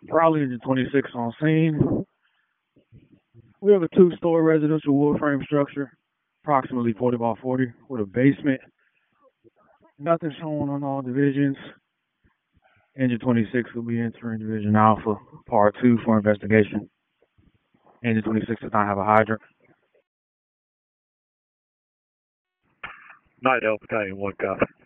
Probably engine 26 on scene. We have a two-story residential wood frame structure, approximately 40 by 40, with a basement. Nothing shown on all divisions. Engine 26 will be entering Division Alpha, Part 2 for investigation. Engine 26 does not have a hydrant. Night Elk Battalion 1 copy.